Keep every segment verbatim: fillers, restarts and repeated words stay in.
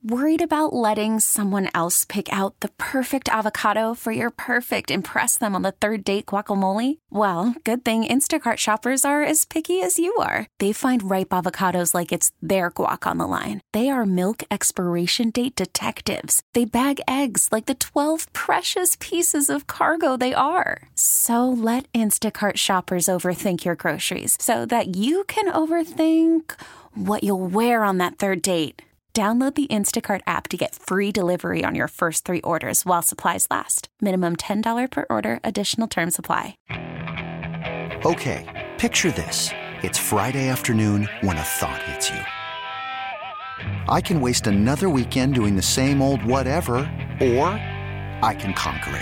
Worried about letting someone else pick out the perfect avocado for your perfect impress them on the third date guacamole? Well, good thing Instacart shoppers are as picky as you are. They find ripe avocados like it's their guac on the line. They are milk expiration date detectives. They bag eggs like the twelve precious pieces of cargo they are. So let Instacart shoppers overthink your groceries so that you can overthink what you'll wear on that third date. Download the Instacart app to get free delivery on your first three orders while supplies last. Minimum ten dollars per order. Additional terms apply. Okay, picture this. It's Friday afternoon when a thought hits you. I can waste another weekend doing the same old whatever, or I can conquer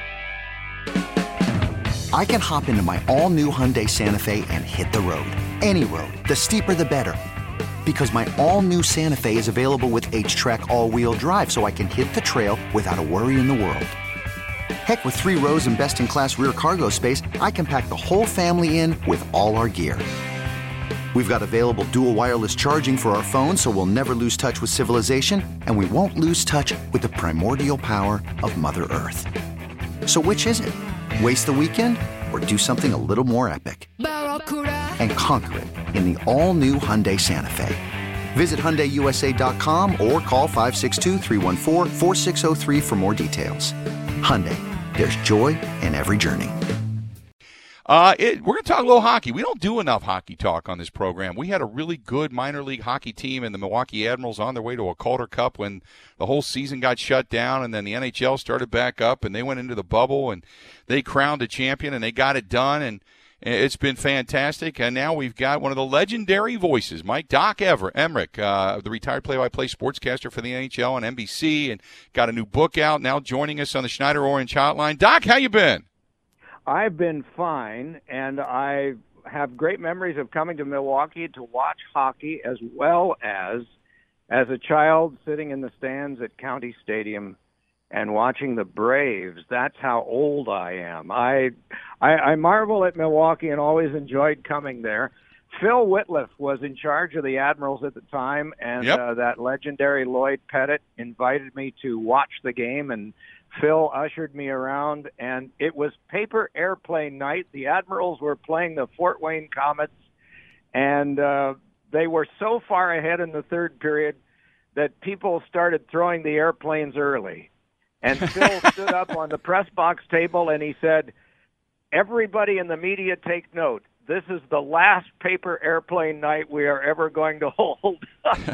it. I can hop into my all-new Hyundai Santa Fe and hit the road. Any road. The steeper, the better. Because my all-new Santa Fe is available with H-Track all-wheel drive, so I can hit the trail without a worry in the world. Heck, with three rows and best-in-class rear cargo space, I can pack the whole family in with all our gear. We've got available dual wireless charging for our phones, so we'll never lose touch with civilization, and we won't lose touch with the primordial power of Mother Earth. So which is it? Waste the weekend or do something a little more epic? And conquer it in the all-new Hyundai Santa Fe. Visit Hyundai U S A dot com or call five six two, three one four, four six zero three for more details. Hyundai, there's joy in every journey. Uh, it, we're going to talk a little hockey. We don't do enough hockey talk on this program. We had a really good minor league hockey team in the Milwaukee Admirals on their way to a Calder Cup when the whole season got shut down, and then the N H L started back up, and they went into the bubble, and they crowned a champion, and they got it done, and it's been fantastic. And now we've got one of the legendary voices, Mike Doc Ever, Emmerich, uh, the retired play-by-play sportscaster for the N H L and N B C, and got a new book out, now joining us on the Schneider Orange Hotline. Doc, how you been? I've been fine, and I have great memories of coming to Milwaukee to watch hockey, as well as as a child sitting in the stands at County Stadium and watching the Braves. That's how old I am. I, I, I marvel at Milwaukee and always enjoyed coming there. Phil Whitliff was in charge of the Admirals at the time, and yep. uh, that legendary Lloyd Pettit invited me to watch the game, and Phil ushered me around, and it was paper airplane night. The Admirals were playing the Fort Wayne Comets, and uh, they were so far ahead in the third period that people started throwing the airplanes early. And Phil stood up on the press box table, and he said, "Everybody in the media take note. This is the last paper airplane night we are ever going to hold."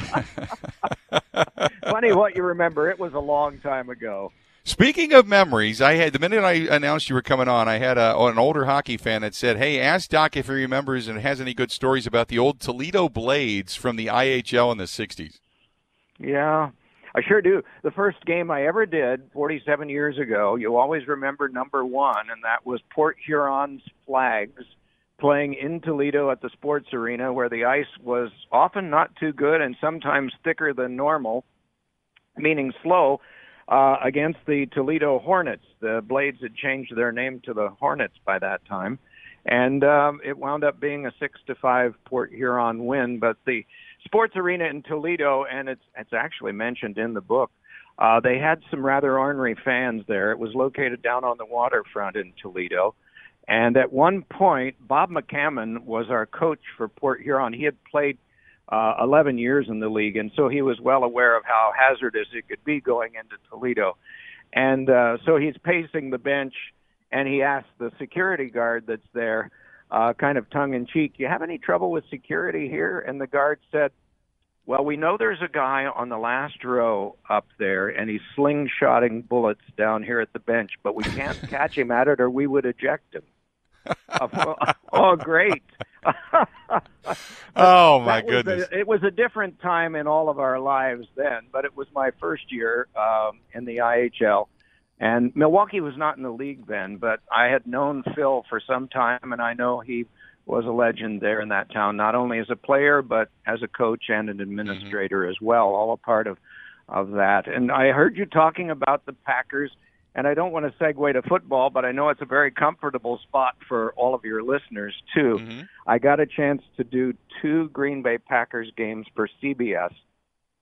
Funny what you remember. It was a long time ago. Speaking of memories, I had the minute I announced you were coming on, I had a, an older hockey fan that said, "Hey, ask Doc if he remembers and has any good stories about the old Toledo Blades from the I H L in the sixties." Yeah, I sure do. The first game I ever did forty-seven years ago, you always remember number one, and that was Port Huron's Flags playing in Toledo at the Sports Arena, where the ice was often not too good and sometimes thicker than normal, meaning slow, uh, against the Toledo Hornets. The Blades had changed their name to the Hornets by that time, and um, it wound up being a six to five Port Huron win. But the Sports Arena in Toledo, and it's it's actually mentioned in the book, uh, they had some rather ornery fans there. It was located down on the waterfront in Toledo. And at one point, Bob McCammon was our coach for Port Huron. He had played uh, eleven years in the league, and so he was well aware of how hazardous it could be going into Toledo. And uh, so he's pacing the bench, and he asked the security guard that's there, uh, kind of tongue-in-cheek, "You have any trouble with security here?" And the guard said, "Well, we know there's a guy on the last row up there, and he's slingshotting bullets down here at the bench, but we can't catch him at it or we would eject him." oh, oh, great. Oh, my was goodness. A, it was a different time in all of our lives then, but it was my first year um, in the I H L. And Milwaukee was not in the league then, but I had known Phil for some time, and I know he was a legend there in that town, not only as a player, but as a coach and an administrator mm-hmm. as well, all a part of, of that. And I heard you talking about the Packers, and I don't want to segue to football, but I know it's a very comfortable spot for all of your listeners, too. Mm-hmm. I got a chance to do two Green Bay Packers games for C B S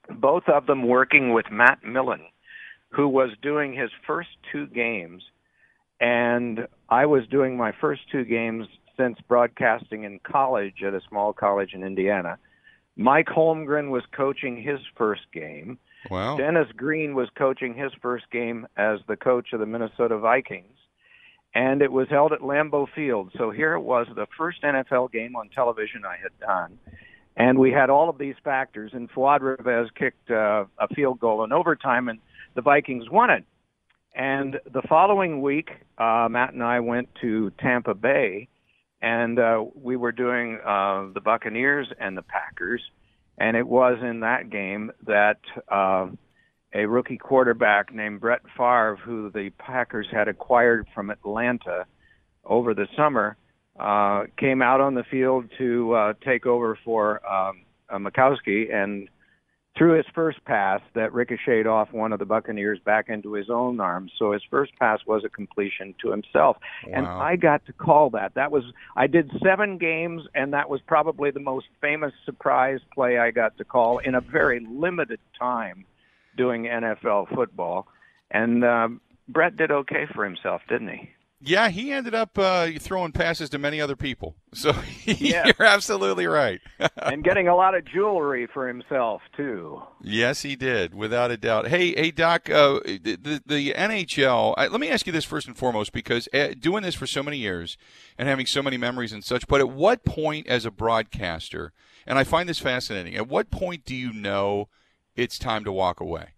both of them working with Matt Millen, who was doing his first two games, and I was doing my first two games since broadcasting in college at a small college in Indiana. Mike Holmgren was coaching his first game. Wow. Dennis Green was coaching his first game as the coach of the Minnesota Vikings. And it was held at Lambeau Field. So here it was, the first N F L game on television I had done. And we had all of these factors. And Fuad Revez kicked uh, a field goal in overtime, and the Vikings won it. And the following week, uh, Matt and I went to Tampa Bay, and uh, we were doing uh, the Buccaneers and the Packers. And it was in that game that uh, a rookie quarterback named Brett Favre, who the Packers had acquired from Atlanta over the summer, uh, came out on the field to uh, take over for um, uh, Mikowski, and threw his first pass that ricocheted off one of the Buccaneers back into his own arms. So his first pass was a completion to himself. Wow. And I got to call that. That was, I did seven games, and that was probably the most famous surprise play I got to call in a very limited time doing N F L football. And um, Brett did okay for himself, didn't he? Yeah, he ended up uh, throwing passes to many other people. So Yeah. You're absolutely right. And getting a lot of jewelry for himself, too. Yes, he did, without a doubt. Hey, hey, Doc, uh, the, the the N H L. I, let me ask you this first and foremost, because uh, doing this for so many years and having so many memories and such. But at what point, as a broadcaster, and I find this fascinating, at what point do you know it's time to walk away?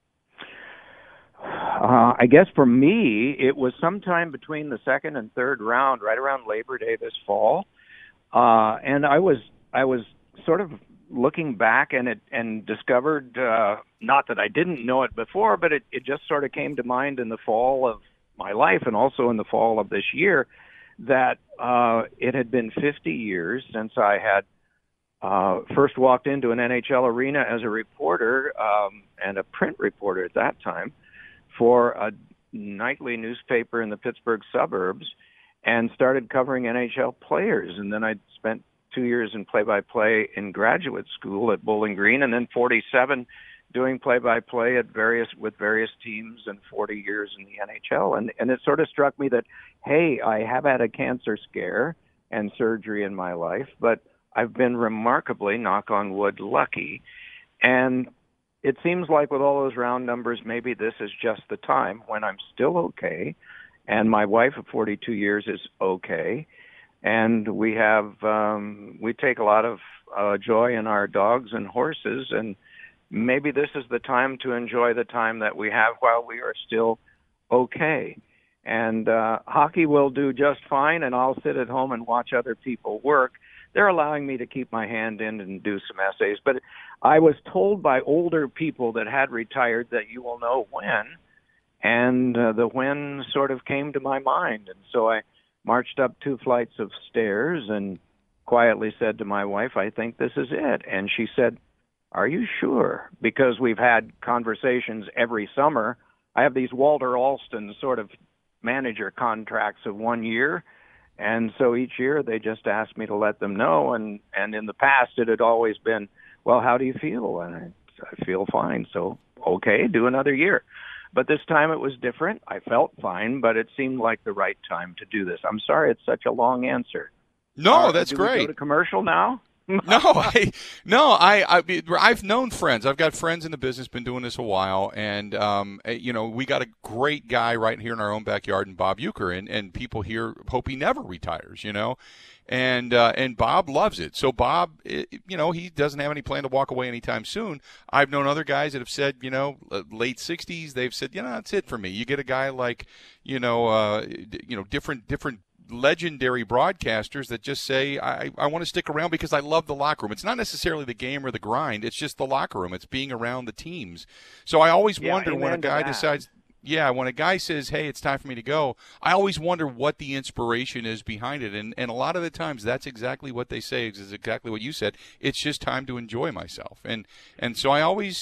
Uh, I guess for me, it was sometime between the second and third round, right around Labor Day this fall. Uh, and I was I was sort of looking back and it and discovered, uh, not that I didn't know it before, but it, it just sort of came to mind in the fall of my life and also in the fall of this year that uh, it had been fifty years since I had uh, first walked into an N H L arena as a reporter um, and a print reporter at that time for a nightly newspaper in the Pittsburgh suburbs, and started covering N H L players. And then I spent two years in play-by-play in graduate school at Bowling Green, and then forty-seven doing play-by-play at various with various teams, and forty years in the N H L. And and it sort of struck me that, hey, I have had a cancer scare and surgery in my life, but I've been remarkably, knock on wood, lucky. And it seems like with all those round numbers, maybe this is just the time when I'm still okay, and my wife of forty-two years is okay, and we have um, we take a lot of uh, joy in our dogs and horses, and maybe this is the time to enjoy the time that we have while we are still okay. And uh, hockey will do just fine, and I'll sit at home and watch other people work. They're allowing me to keep my hand in and do some essays. But I was told by older people that had retired that you will know when, and uh, the when sort of came to my mind. And so I marched up two flights of stairs and quietly said to my wife, I think this is it. And she said, are you sure? Because we've had conversations every summer. I have these Walter Alston sort of manager contracts of one year. And so each year they just asked me to let them know. And, and in the past it had always been, well, how do you feel? And I, I feel fine. So, okay, do another year. But this time it was different. I felt fine, but it seemed like the right time to do this. I'm sorry it's such a long answer. No, uh, that's do great. We go to commercial now? no, I, no, I, I, I've known friends. I've got friends in the business, been doing this a while, and um, you know, we got a great guy right here in our own backyard, in Bob Euchre, and, and people here hope he never retires, you know, and uh, and Bob loves it. So Bob, it, you know, he doesn't have any plan to walk away anytime soon. I've known other guys that have said, you know, late sixties, they've said, you know, that's it for me. You get a guy like, you know, uh, you know, different different. legendary broadcasters that just say, I, I want to stick around because I love the locker room. It's not necessarily the game or the grind. It's just the locker room. It's being around the teams. So I always yeah, wonder when a guy decides, yeah, when a guy says, hey, it's time for me to go, I always wonder what the inspiration is behind it. And, and a lot of the times that's exactly what they say, is exactly what you said. It's just time to enjoy myself. And, and so I always...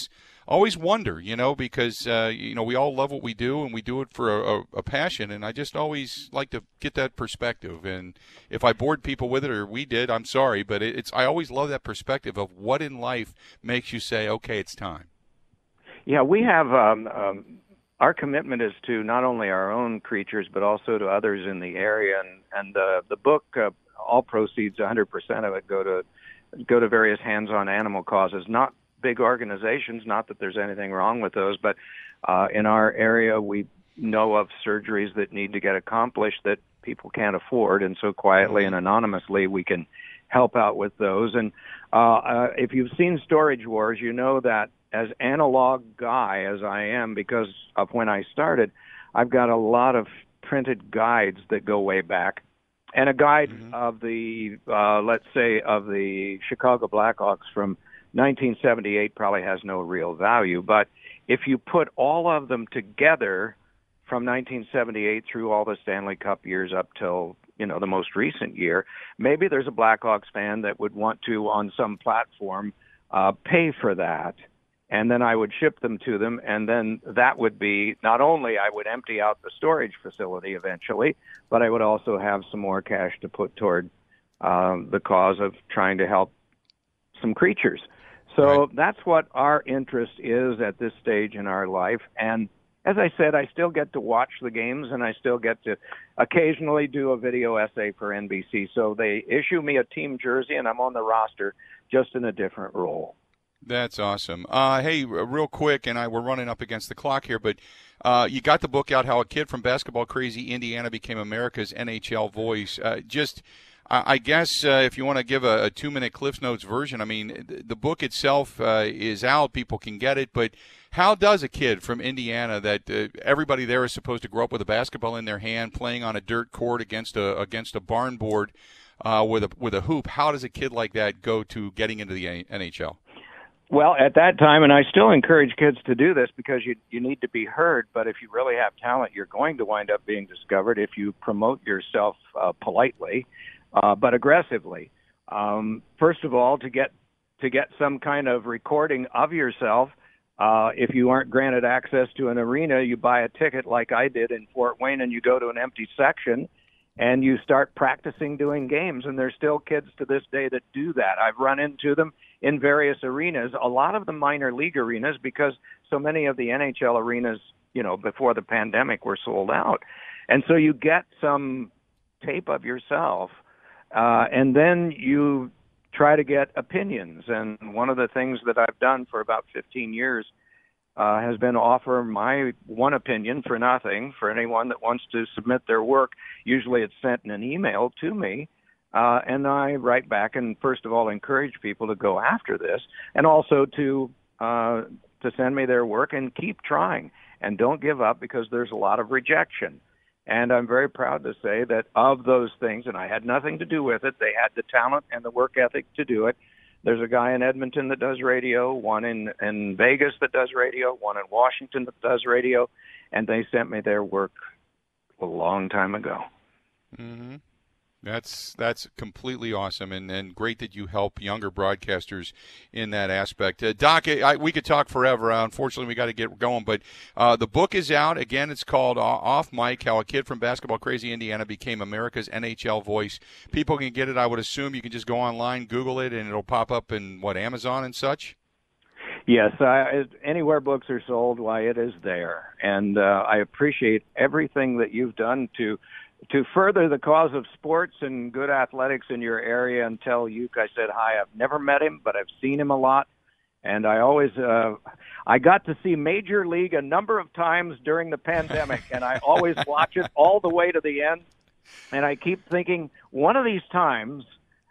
always wonder, you know, because, uh, you know, we all love what we do and we do it for a, a, a passion. And I just always like to get that perspective. And if I bored people with it, or we did, I'm sorry. But it, it's I always love that perspective of what in life makes you say, okay, it's time. Yeah, we have um, um, our commitment is to not only our own creatures, but also to others in the area. And, and uh, the book, uh, all proceeds, one hundred percent of it go to go to various hands-on animal causes, not big organizations, not that there's anything wrong with those, but uh, in our area we know of surgeries that need to get accomplished that people can't afford, and so quietly and anonymously we can help out with those. And uh, uh, if you've seen Storage Wars, you know that as analog guy as I am, because of when I started, I've got a lot of printed guides that go way back, and a guide mm-hmm. of the, uh, let's say, of the Chicago Blackhawks from nineteen seventy-eight probably has no real value. But if you put all of them together from nineteen seventy-eight through all the Stanley Cup years up till, you know, the most recent year, maybe there's a Blackhawks fan that would want to, on some platform, uh, pay for that. And then I would ship them to them, and then that would be, not only I would empty out the storage facility eventually, but I would also have some more cash to put toward um, the cause of trying to help some creatures. So right. That's what our interest is at this stage in our life. And as I said, I still get to watch the games, and I still get to occasionally do a video essay for N B C. So they issue me a team jersey, and I'm on the roster just in a different role. That's awesome. Uh, hey, real quick, and I we're running up against the clock here, but uh, you got the book out, How a Kid from Basketball Crazy Indiana Became America's N H L Voice. Uh, just, I, I guess, uh, if you want to give a, a two-minute Cliff Notes version, I mean, the, the book itself uh, is out. People can get it, but how does a kid from Indiana that uh, everybody there is supposed to grow up with a basketball in their hand, playing on a dirt court against a against a barn board uh, with a with a hoop, how does a kid like that go to getting into the N H L? Well, at that time, and I still encourage kids to do this because you you need to be heard, but if you really have talent, you're going to wind up being discovered if you promote yourself uh, politely, uh, but aggressively. Um, first of all, to get to get some kind of recording of yourself, uh, if you aren't granted access to an arena, you buy a ticket like I did in Fort Wayne, and you go to an empty section, and you start practicing doing games. And there's still kids to this day that do that. I've run into them in various arenas, a lot of the minor league arenas, because so many of the N H L arenas, you know, before the pandemic were sold out. And so you get some tape of yourself, uh, and then you try to get opinions. And one of the things that I've done for about fifteen years uh, has been offer my one opinion for nothing for anyone that wants to submit their work. Usually it's sent in an email to me. Uh, and I write back and, first of all, encourage people to go after this, and also to uh, to send me their work and keep trying and don't give up, because there's a lot of rejection. And I'm very proud to say that of those things, and I had nothing to do with it, they had the talent and the work ethic to do it. There's a guy in Edmonton that does radio, one in, in Vegas that does radio, one in Washington that does radio, and they sent me their work a long time ago. Mm-hmm. That's that's completely awesome, and, and great that you help younger broadcasters in that aspect. Uh, Doc, I, we could talk forever. Uh, unfortunately, we got to get going, but uh, the book is out. Again, it's called Off Mic, How a Kid from Basketball Crazy Indiana Became America's N H L Voice. People can get it, I would assume. You can just go online, Google it, and it'll pop up in, what, Amazon and such? Yes, uh, anywhere books are sold, why, it is there. And uh, I appreciate everything that you've done to to further the cause of sports and good athletics in your area. And tell Uke I said hi. I've never met him, but I've seen him a lot. And I always, uh, I got to see Major League a number of times during the pandemic, and I always watch it all the way to the end. And I keep thinking, one of these times,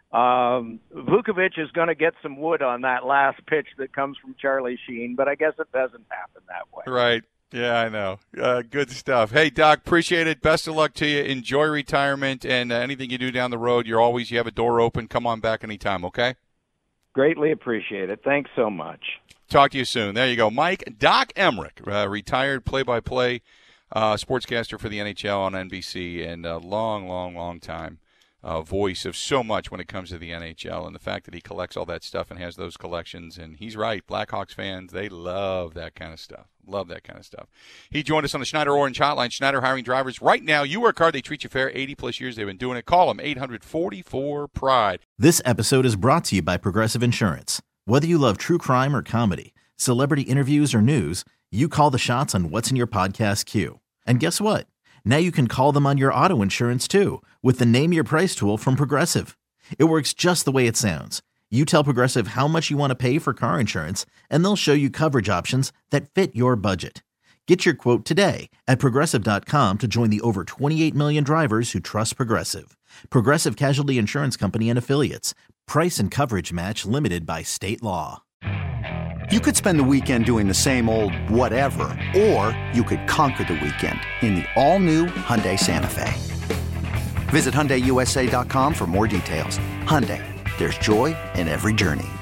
um, Vukovic is going to get some wood on that last pitch that comes from Charlie Sheen, but I guess it doesn't happen that way. Right. Yeah, I know. Uh, good stuff. Hey, Doc, appreciate it. Best of luck to you. Enjoy retirement, and uh, anything you do down the road, you're always, you have a door open. Come on back anytime, okay? Greatly appreciate it. Thanks so much. Talk to you soon. There you go. Mike, Doc Emrick, uh, retired play-by-play uh, sportscaster for the N H L on N B C, and a long, long, long time uh, voice of so much when it comes to the N H L, and the fact that he collects all that stuff and has those collections. And he's right. Blackhawks fans, they love that kind of stuff. Love that kind of stuff. He joined us on the Schneider Orange Hotline. Schneider hiring drivers right now. You work hard, they treat you fair. eighty plus years they've been doing it. Call them, eight hundred forty-four pride. This episode is brought to you by Progressive Insurance. Whether you love true crime or comedy, celebrity interviews or news, you call the shots on what's in your podcast queue. And guess what? Now you can call them on your auto insurance too with the Name Your Price tool from Progressive. It works just the way it sounds. You tell Progressive how much you want to pay for car insurance, and they'll show you coverage options that fit your budget. Get your quote today at Progressive dot com to join the over twenty-eight million drivers who trust Progressive. Progressive Casualty Insurance Company and Affiliates. Price and coverage match limited by state law. You could spend the weekend doing the same old whatever, or you could conquer the weekend in the all-new Hyundai Santa Fe. Visit Hyundai U S A dot com for more details. Hyundai, there's joy in every journey.